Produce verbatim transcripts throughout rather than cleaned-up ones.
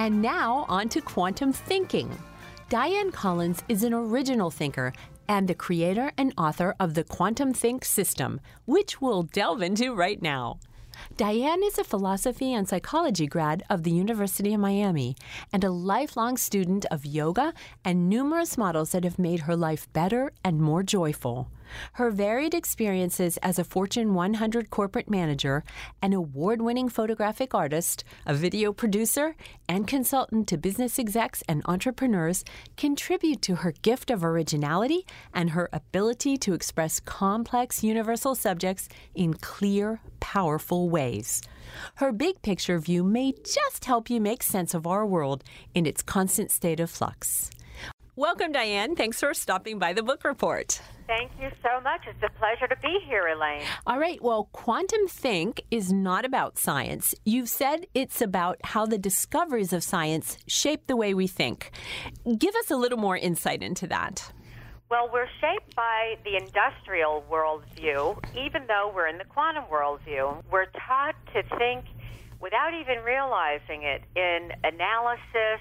And now on to quantum thinking. Diane Collins is an original thinker and the creator and author of the Quantum Think system, which we'll delve into right now. Diane is a philosophy and psychology grad of the University of Miami and a lifelong student of yoga and numerous models that have made her life better and more joyful. Her varied experiences as a Fortune one hundred corporate manager, an award-winning photographic artist, a video producer, and consultant to business execs and entrepreneurs contribute to her gift of originality and her ability to express complex universal subjects in clear, powerful ways. Her big picture view may just help you make sense of our world in its constant state of flux. Welcome, Diane. Thanks for stopping by the Book Report. Thank you so much. It's a pleasure to be here, Elaine. All right. Well, Quantum Think is not about science. You've said it's about how the discoveries of science shape the way we think. Give us a little more insight into that. Well, we're shaped by the industrial worldview, even though we're in the quantum worldview. We're taught to think without even realizing it in analysis,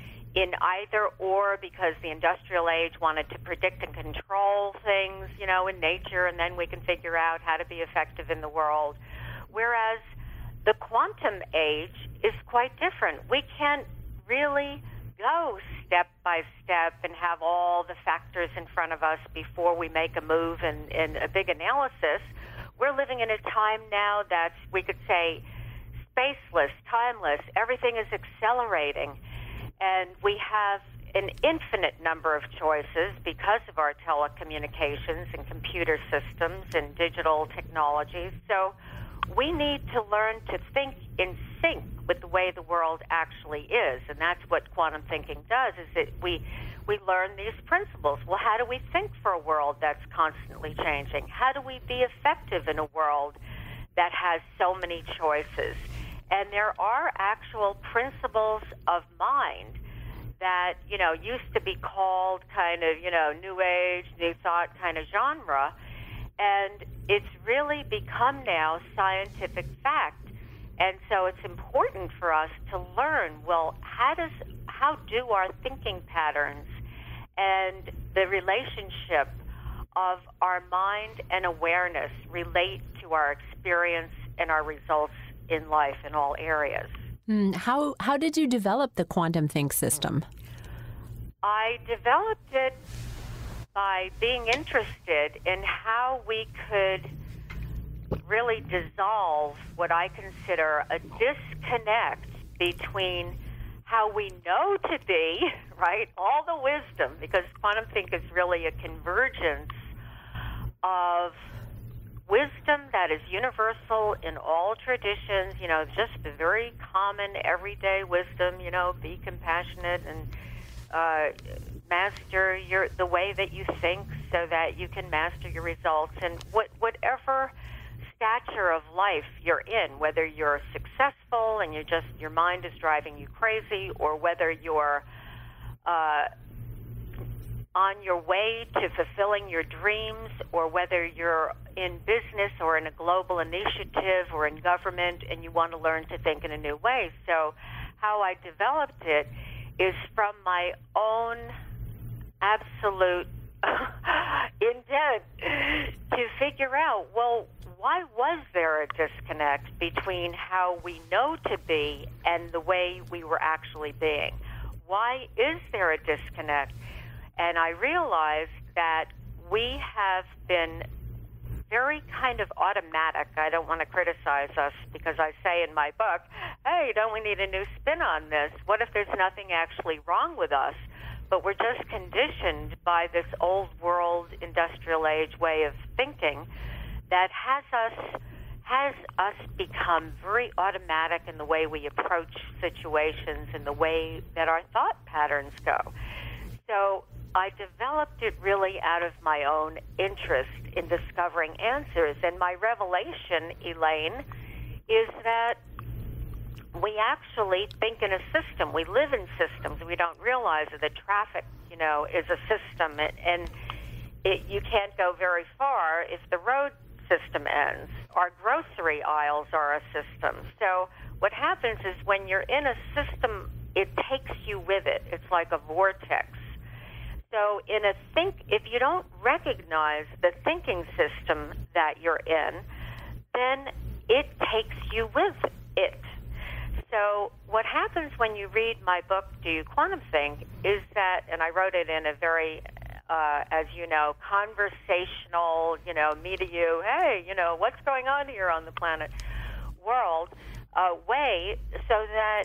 in either or, because the industrial age wanted to predict and control things, you know, in nature, and then we can figure out how to be effective in the world. Whereas the quantum age is quite different. We can't really go step by step and have all the factors in front of us before we make a move and in, in a big analysis. We're living in a time now that's, we could say, spaceless, timeless. Everything is accelerating. And we have an infinite number of choices because of our telecommunications and computer systems and digital technologies. So we need to learn to think in sync with the way the world actually is. And that's what quantum thinking does, is that we, we learn these principles. Well, how do we think for a world that's constantly changing? How do we be effective in a world that has so many choices? And there are actual principles of mind that, you know, used to be called kind of, you know, new age, new thought kind of genre. And it's really become now scientific fact. And so it's important for us to learn, well, how does, how do our thinking patterns and the relationship of our mind and awareness relate to our experience and our results in life in all areas. Mm, how how did you develop the Quantum Think system? I developed it by being interested in how we could really dissolve what I consider a disconnect between how we know to be, right, all the wisdom, because Quantum Think is really a convergence of wisdom that is universal in all traditions, you know, just the very common everyday wisdom, you know, be compassionate and uh, master your the way that you think so that you can master your results. And what, whatever stature of life you're in, whether you're successful and you're just, your mind is driving you crazy, or whether you're uh, on your way to fulfilling your dreams, or whether you're in business or in a global initiative or in government and you want to learn to think in a new way. So how I developed it is from my own absolute intent to figure out, well, why was there a disconnect between how we know to be and the way we were actually being? Why is there a disconnect? And I realized that we have been very kind of automatic. I don't want to criticize us because I say in my book, hey, don't we need a new spin on this? What if there's nothing actually wrong with us? But we're just conditioned by this old world industrial age way of thinking that has us has us become very automatic in the way we approach situations and the way that our thought patterns go. So I developed it really out of my own interest in discovering answers. And my revelation, Elaine, is that we actually think in a system. We live in systems. We don't realize that the traffic, you know, is a system. And it, you can't go very far if the road system ends. Our grocery aisles are a system. So what happens is when you're in a system it takes you with it. It's like a vortex. So in a think, if you don't recognize the thinking system that you're in, then it takes you with it. So what happens when you read my book, Do You Quantum Think, is that, and I wrote it in a very, uh, as you know, conversational, you know, me to you, hey, you know, what's going on here on the planet world uh, way, so that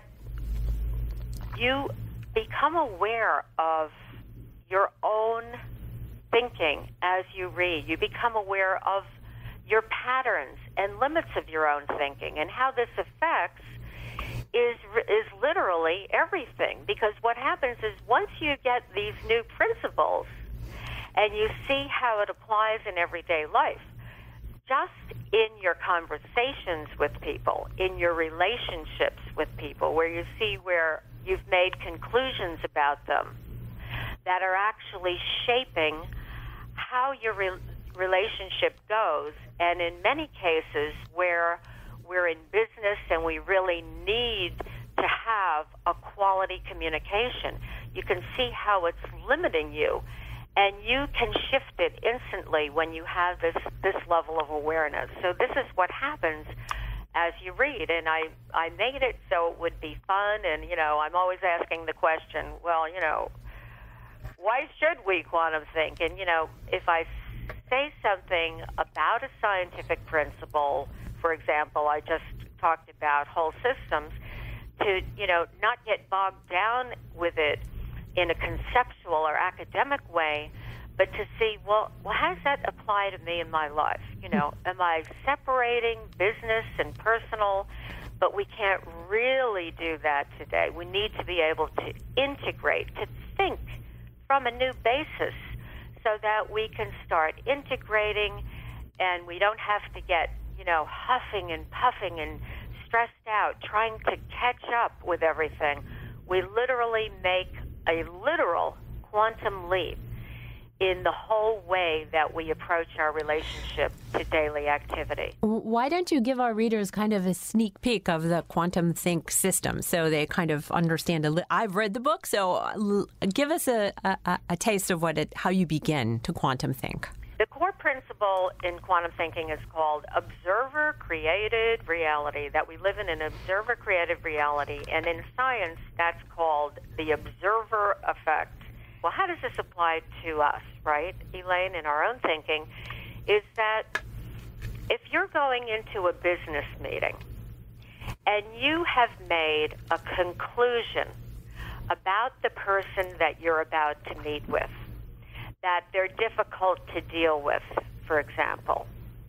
you become aware of your own thinking as you read. You become aware of your patterns and limits of your own thinking, and how this affects is is literally everything. Because what happens is once you get these new principles and you see how it applies in everyday life, just in your conversations with people, in your relationships with people, where you see where you've made conclusions about them that are actually shaping how your re- relationship goes, and in many cases where we're in business and we really need to have a quality communication, you can see how it's limiting you, and you can shift it instantly when you have this, this level of awareness. So this is what happens as you read, and I, I made it so it would be fun, and, you know, I'm always asking the question, well, you know, why should we quantum think? And, you know, if I say something about a scientific principle, for example, I just talked about whole systems, to, you know, not get bogged down with it in a conceptual or academic way, but to see, well, well, how does that apply to me in my life? You know, am I separating business and personal? But we can't really do that today. We need to be able to integrate, to think from a new basis, so that we can start integrating, and we don't have to get, you know, huffing and puffing and stressed out, trying to catch up with everything. We literally make a literal quantum leap in the whole way that we approach our relationship to daily activity. Why don't you give our readers kind of a sneak peek of the Quantum Think system so they kind of understand a li- I've read the book, so l- give us a, a, a taste of what it, how you begin to quantum think. The core principle in quantum thinking is called observer-created reality, that we live in an observer-created reality, and in science that's called the observer effect. Well, how does this apply to us, right, Elaine, in our own thinking, is that if you're going into a business meeting and you have made a conclusion about the person that you're about to meet with, that they're difficult to deal with, for example,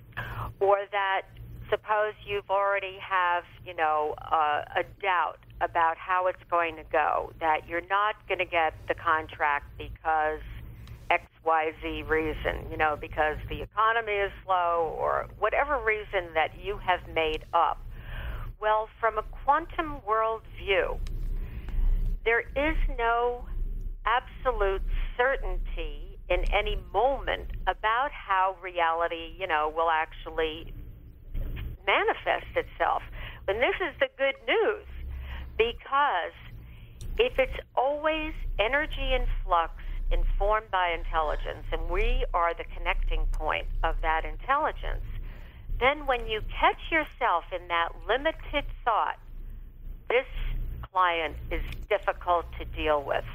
or that suppose you've already have, you know, uh, a doubt about how it's going to go, that you're not going to get the contract because X Y Z reason, you know, because the economy is slow or whatever reason that you have made up. Well, from a quantum world view, there is no absolute certainty in any moment about how reality, you know, will actually manifest itself. And this is the good news, because if it's always energy in flux informed by intelligence, and we are the connecting point of that intelligence, then when you catch yourself in that limited thought, this client is difficult to deal with,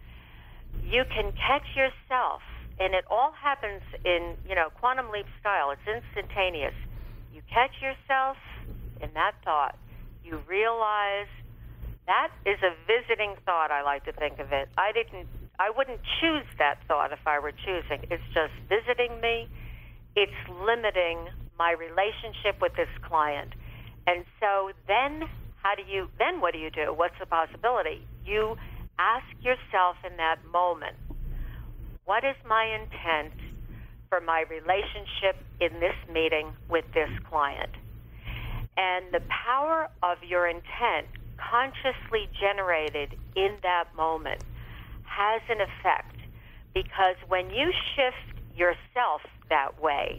you can catch yourself, and it all happens in, you know, quantum leap style. It's instantaneous. You catch yourself in that thought. You realize that is a visiting thought, I like to think of it. I didn't, I wouldn't choose that thought if I were choosing. It's just visiting me. It's limiting my relationship with this client. And so then how do you, then what do you do? What's the possibility? You ask yourself in that moment, what is my intent for my relationship in this meeting with this client? And the power of your intent consciously generated in that moment has an effect, because when you shift yourself that way,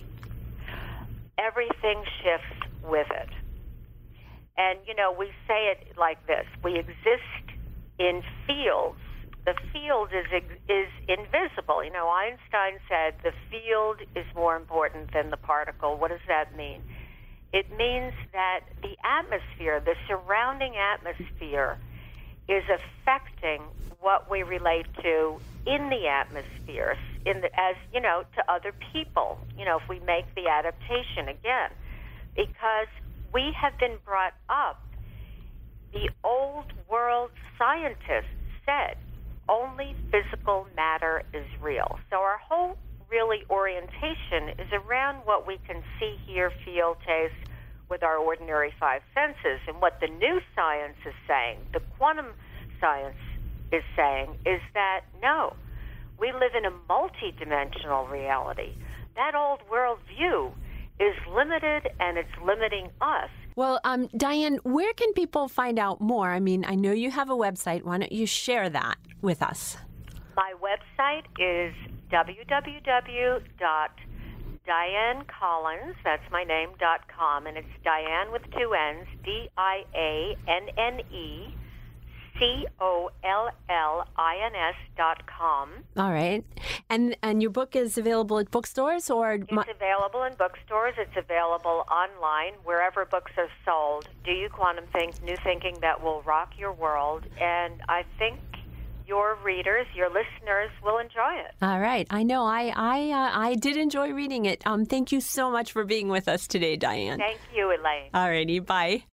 everything shifts with it. And, you know, we say it like this: we exist in fields. The field is is invisible. You know, Einstein said the field is more important than the particle. What does that mean? It means that the atmosphere, the surrounding atmosphere, is affecting what we relate to in the atmosphere, in the, as, you know, to other people, you know, if we make the adaptation again. Because we have been brought up, the old world scientists said only physical matter is real. So our whole really orientation is around what we can see, hear, feel, taste with our ordinary five senses. And what the new science is saying, the quantum science is saying, is that no, we live in a multidimensional reality. That old world view is limited, and it's limiting us. Well, um, Diane, where can people find out more? I mean, I know you have a website. Why don't you share that with us? My website is w w w dot diane collins, that's my name, dot com, and it's Diane with two N's, D I A N N E C O L L I N S dot com. All right. And and your book is available at bookstores? Or It's available in bookstores. It's available online, wherever books are sold. Do You Quantum Think? New Thinking That Will Rock Your World. And I think your readers, your listeners, will enjoy it. All right. I know. I I uh, I did enjoy reading it. Um, thank you so much for being with us today, Diane. Thank you, Elaine. All righty. Bye.